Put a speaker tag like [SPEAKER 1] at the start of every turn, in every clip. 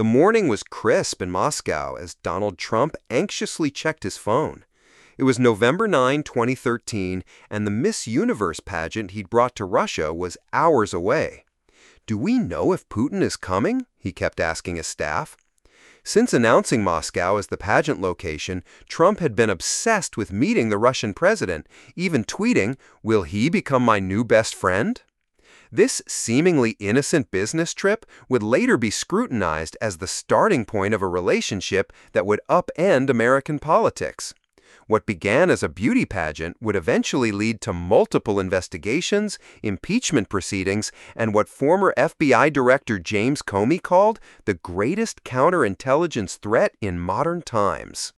[SPEAKER 1] The morning was crisp in Moscow as Donald Trump anxiously checked his phone. It was November 9, 2013, and the Miss Universe pageant he'd brought to Russia was hours away. "Do we know if Putin is coming?" he kept asking his staff. Since announcing Moscow as the pageant location, Trump had been obsessed with meeting the Russian president, even tweeting, "Will he become my new best friend?" This seemingly innocent business trip would later be scrutinized as the starting point of a relationship that would upend American politics. What began as a beauty pageant would eventually lead to multiple investigations, impeachment proceedings, and what former FBI Director James Comey called the greatest counterintelligence threat in modern times.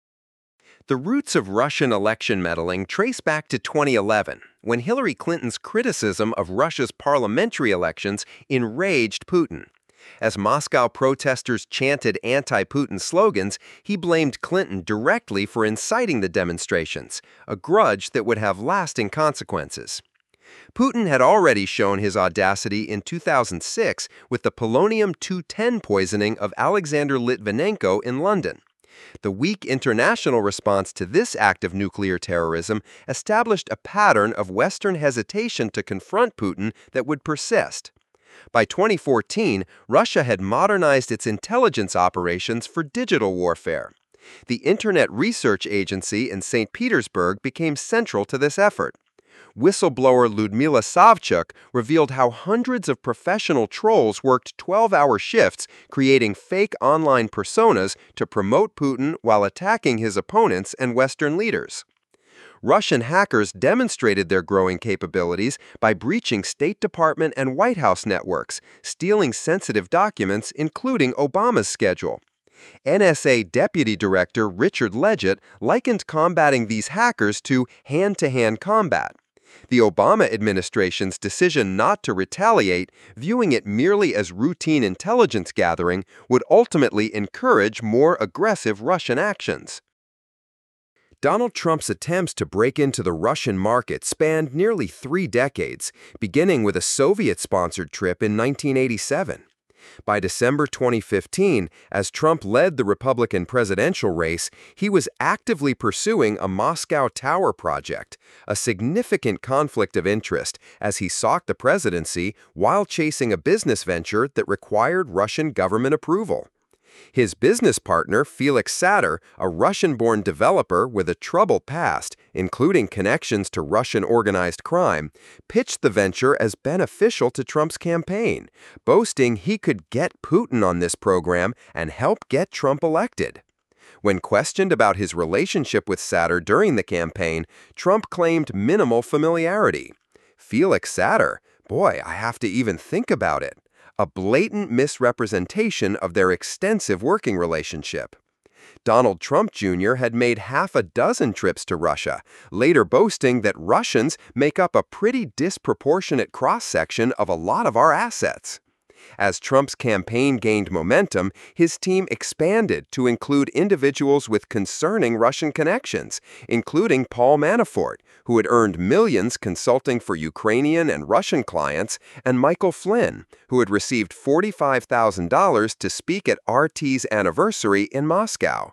[SPEAKER 1] The roots of Russian election meddling trace back to 2011, when Hillary Clinton's criticism of Russia's parliamentary elections enraged Putin. As Moscow protesters chanted anti-Putin slogans, he blamed Clinton directly for inciting the demonstrations, a grudge that would have lasting consequences. Putin had already shown his audacity in 2006 with the polonium-210 poisoning of Alexander Litvinenko in London. The weak international response to this act of nuclear terrorism established a pattern of Western hesitation to confront Putin that would persist. By 2014, Russia had modernized its intelligence operations for digital warfare. The Internet Research Agency in St. Petersburg became central to this effort. Whistleblower Ludmila Savchuk revealed how hundreds of professional trolls worked 12-hour shifts creating fake online personas to promote Putin while attacking his opponents and Western leaders. Russian hackers demonstrated their growing capabilities by breaching State Department and White House networks, stealing sensitive documents, including Obama's schedule. NSA Deputy Director Richard Leggett likened combating these hackers to hand-to-hand combat. The Obama administration's decision not to retaliate, viewing it merely as routine intelligence gathering, would ultimately encourage more aggressive Russian actions. Donald Trump's attempts to break into the Russian market spanned nearly 3 decades, beginning with a Soviet-sponsored trip in 1987. By December 2015, as Trump led the Republican presidential race, he was actively pursuing a Moscow Tower project, a significant conflict of interest as he sought the presidency while chasing a business venture that required Russian government approval. His business partner, Felix Sater, a Russian-born developer with a troubled past, including connections to Russian organized crime, pitched the venture as beneficial to Trump's campaign, boasting he could get Putin on this program and help get Trump elected. When questioned about his relationship with Sater during the campaign, Trump claimed minimal familiarity. Felix Sater, boy, I have to even think about it. A blatant misrepresentation of their extensive working relationship. Donald Trump Jr. had made half a dozen trips to Russia, later boasting that Russians make up a pretty disproportionate cross-section of a lot of our assets. As Trump's campaign gained momentum, his team expanded to include individuals with concerning Russian connections, including Paul Manafort, who had earned millions consulting for Ukrainian and Russian clients, and Michael Flynn, who had received $45,000 to speak at RT's anniversary in Moscow.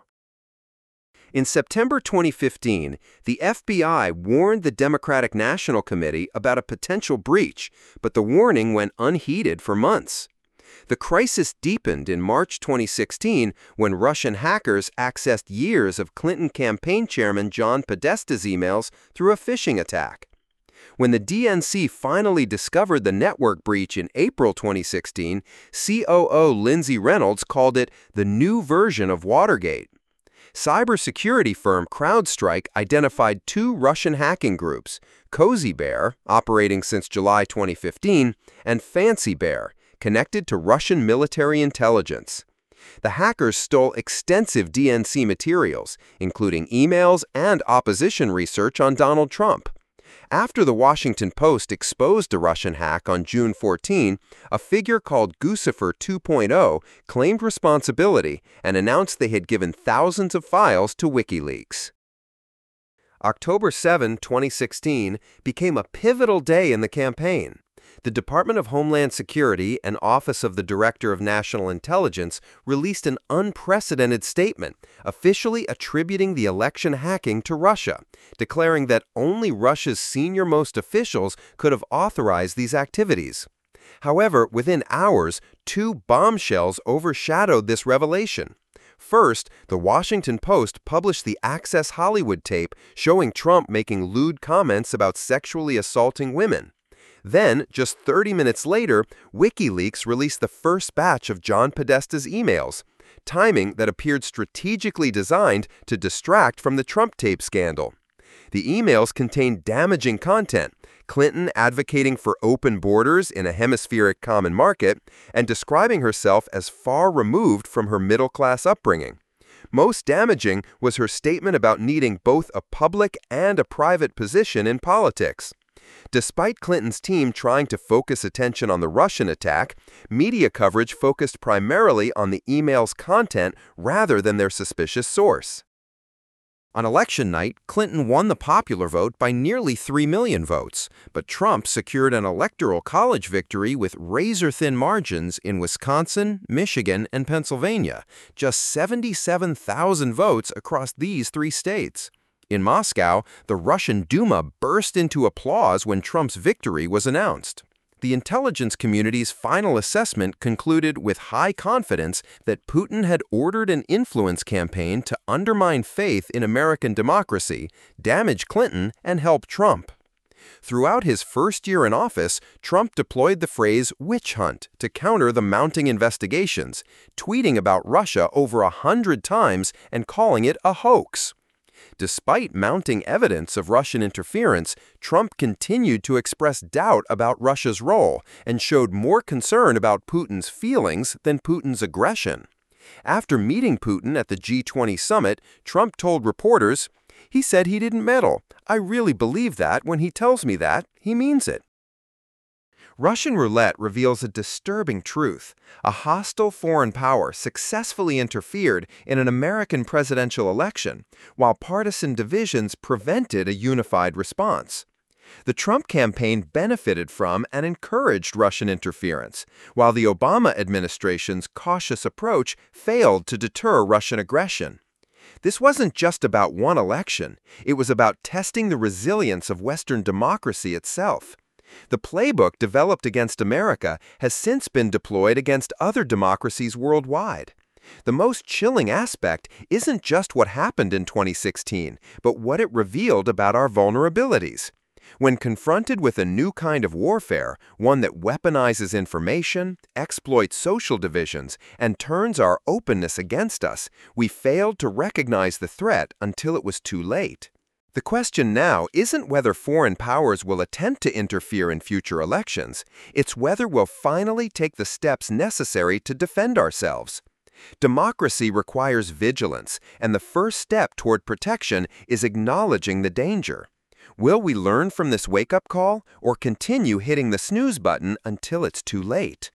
[SPEAKER 1] In September 2015, the FBI warned the Democratic National Committee about a potential breach, but the warning went unheeded for months. The crisis deepened in March 2016 when Russian hackers accessed years of Clinton campaign chairman John Podesta's emails through a phishing attack. When the DNC finally discovered the network breach in April 2016, COO Lindsay Reynolds called it the new version of Watergate. Cybersecurity firm CrowdStrike identified 2 Russian hacking groups, Cozy Bear, operating since July 2015, and Fancy Bear, connected to Russian military intelligence. The hackers stole extensive DNC materials, including emails and opposition research on Donald Trump. After the Washington Post exposed a Russian hack on June 14, a figure called Guccifer 2.0 claimed responsibility and announced they had given thousands of files to WikiLeaks. October 7, 2016 became a pivotal day in the campaign. The Department of Homeland Security and Office of the Director of National Intelligence released an unprecedented statement, officially attributing the election hacking to Russia, declaring that only Russia's senior-most officials could have authorized these activities. However, within hours, two bombshells overshadowed this revelation. First, The Washington Post published the Access Hollywood tape showing Trump making lewd comments about sexually assaulting women. Then, just 30 minutes later, WikiLeaks released the first batch of John Podesta's emails, timing that appeared strategically designed to distract from the Trump tape scandal. The emails contained damaging content, Clinton advocating for open borders in a hemispheric common market and describing herself as far removed from her middle-class upbringing. Most damaging was her statement about needing both a public and a private position in politics. Despite Clinton's team trying to focus attention on the Russian attack, media coverage focused primarily on the email's content rather than their suspicious source. On election night, Clinton won the popular vote by nearly 3 million votes, but Trump secured an electoral college victory with razor-thin margins in Wisconsin, Michigan, and Pennsylvania, just 77,000 votes across these three states. In Moscow, the Russian Duma burst into applause when Trump's victory was announced. The intelligence community's final assessment concluded with high confidence that Putin had ordered an influence campaign to undermine faith in American democracy, damage Clinton, and help Trump. Throughout his first year in office, Trump deployed the phrase witch hunt to counter the mounting investigations, tweeting about Russia over 100 times and calling it a hoax. Despite mounting evidence of Russian interference, Trump continued to express doubt about Russia's role and showed more concern about Putin's feelings than Putin's aggression. After meeting Putin at the G20 summit, Trump told reporters, "He said he didn't meddle. I really believe that when he tells me that, he means it." Russian roulette reveals a disturbing truth. A hostile foreign power successfully interfered in an American presidential election, while partisan divisions prevented a unified response. The Trump campaign benefited from and encouraged Russian interference, while the Obama administration's cautious approach failed to deter Russian aggression. This wasn't just about one election. It was about testing the resilience of Western democracy itself. The playbook developed against America has since been deployed against other democracies worldwide. The most chilling aspect isn't just what happened in 2016, but what it revealed about our vulnerabilities. When confronted with a new kind of warfare, one that weaponizes information, exploits social divisions, and turns our openness against us, we failed to recognize the threat until it was too late. The question now isn't whether foreign powers will attempt to interfere in future elections, it's whether we'll finally take the steps necessary to defend ourselves. Democracy requires vigilance, and the first step toward protection is acknowledging the danger. Will we learn from this wake-up call or continue hitting the snooze button until it's too late?